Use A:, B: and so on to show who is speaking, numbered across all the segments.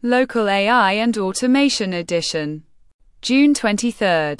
A: Local AI and Automation Edition. June 23,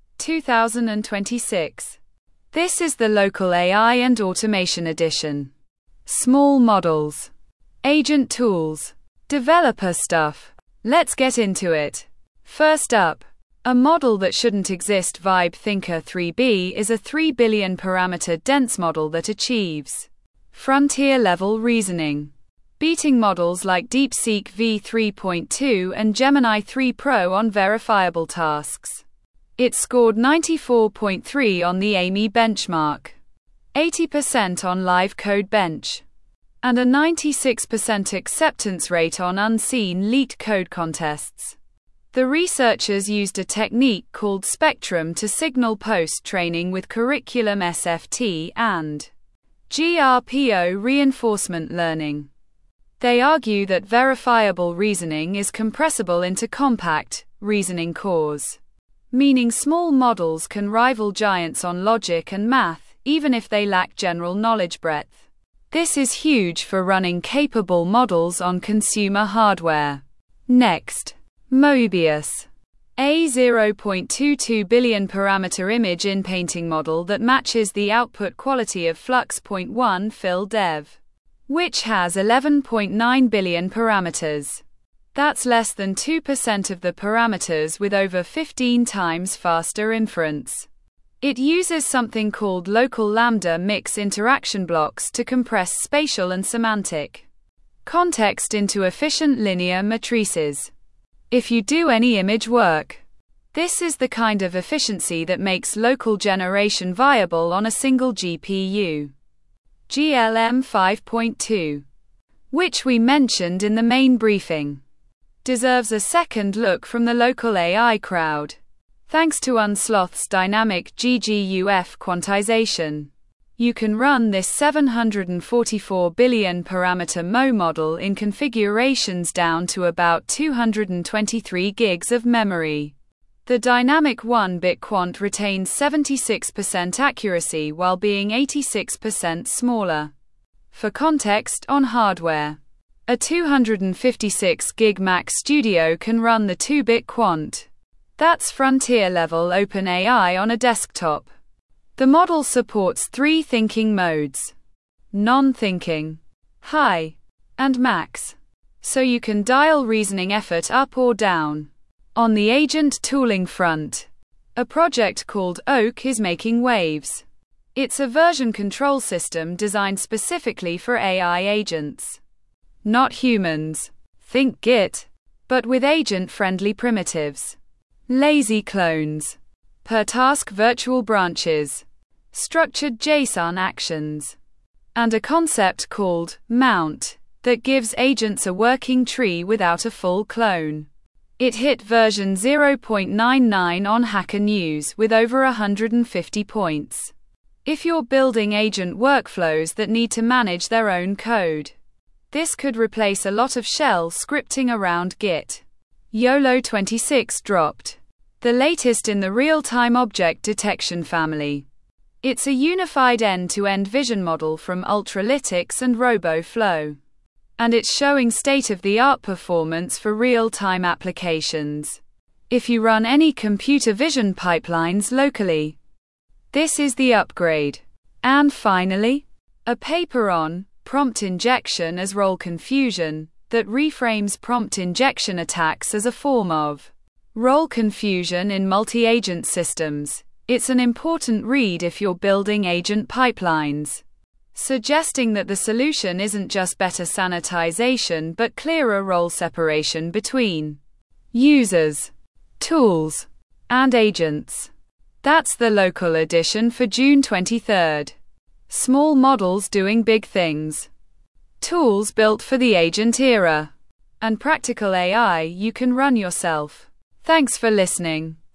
A: 2026. This is the Local AI and Automation Edition. Small models. Agent tools. Developer stuff. Let's get into it. First up, a model that shouldn't exist. Vibe Thinker 3B is a 3 billion parameter dense model that achieves frontier-level reasoning, beating models like DeepSeek v3.2 and Gemini 3 Pro on verifiable tasks. It scored 94.3 on the AMI benchmark, 80% on Live Code Bench, and a 96% acceptance rate on unseen leaked code contests. The researchers used a technique called Spectrum to signal post-training with Curriculum SFT and GRPO reinforcement learning. They argue that verifiable reasoning is compressible into compact reasoning cores, meaning small models can rival giants on logic and math, even if they lack general knowledge breadth. This is huge for running capable models on consumer hardware. Next, Mobius, a 0.22 billion parameter image in-painting model that matches the output quality of Flux.1 FillDev, which has 11.9 billion parameters. That's less than 2% of the parameters, with over 15 times faster inference. It uses something called local lambda mix interaction blocks to compress spatial and semantic context into efficient linear matrices. If you do any image work, this is the kind of efficiency that makes local generation viable on a single GPU. GLM 5.2, which we mentioned in the main briefing, deserves a second look from the local AI crowd. Thanks to Unsloth's dynamic GGUF quantization, you can run this 744 billion parameter Mo model in configurations down to about 223 gigs of memory. The dynamic 1-bit quant retains 76% accuracy while being 86% smaller. For context on hardware, a 256 gig Mac Studio can run the 2-bit quant. That's frontier-level OpenAI on a desktop. The model supports 3 thinking modes: non-thinking, high, and max, so you can dial reasoning effort up or down. On the agent tooling front, a project called Oak is making waves. It's a version control system designed specifically for AI agents. Not humans, think Git, but with agent-friendly primitives, lazy clones, per-task virtual branches, structured JSON actions, and a concept called Mount that gives agents a working tree without a full clone. It hit version 0.99 on Hacker News with over 150 points. If you're building agent workflows that need to manage their own code, this could replace a lot of shell scripting around Git. YOLO 26 dropped, the latest in the real-time object detection family. It's a unified end-to-end vision model from Ultralytics and RoboFlow, and it's showing state-of-the-art performance for real-time applications. If you run any computer vision pipelines locally, this is the upgrade. And finally, a paper on prompt injection as role confusion that reframes prompt injection attacks as a form of role confusion in multi-agent systems. It's an important read if you're building agent pipelines, suggesting that the solution isn't just better sanitization but clearer role separation between users, tools, and agents. That's the local edition for June 23. Small models doing big things. Tools built for the agent era. And practical AI you can run yourself. Thanks for listening.